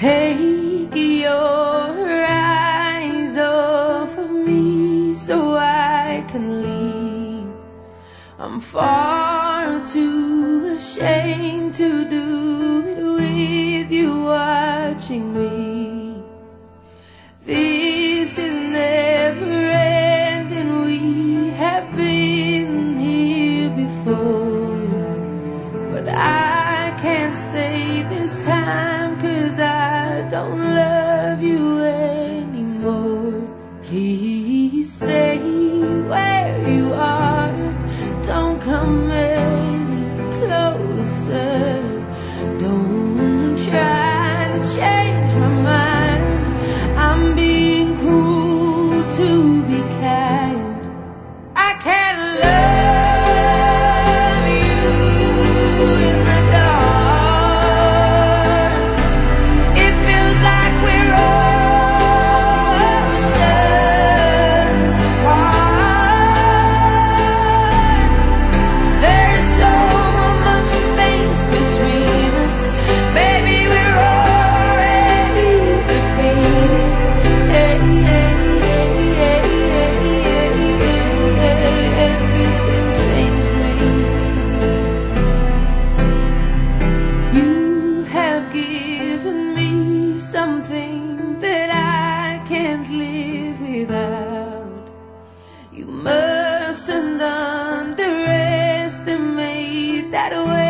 Take your eyes off of me so I can leave. I'm far too ashamed to do it with you watching me. This is never ending, we have been here before. But I can't stay this time, 'cause I don't love you anymore. Please stay where you are, don't come any closer. Don't try to change my mind, I'm being cruel to be kind. I can't love you in the dark. It feels like we're oceans apart. There's so much space between us, baby, we're already defeated. Everything changed me. You have given me something that I can't live without. You mustn't underestimate that way.